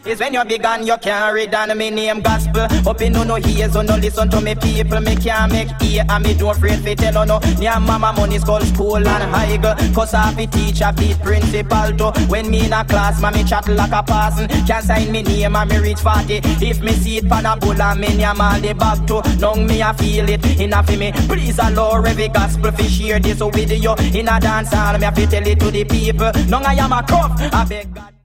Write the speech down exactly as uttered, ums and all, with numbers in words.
Is when you're big and you can't read and me name gospel. Up in no no ears, no listen to me people. Me can't make ear and me don't afraid fi tell you no. Near mama money school, school and high girl. Cause I be teacher, beat principal too. When me in a class, man me chat like a person. Can't sign me name and me reach forty. If me see it pan a bull and me name all the back too. Now me a feel it enough for me. Please allow every gospel fi share this video in a dance hall. Me a fi tell it to the people. Now I am a cuff, I beg God.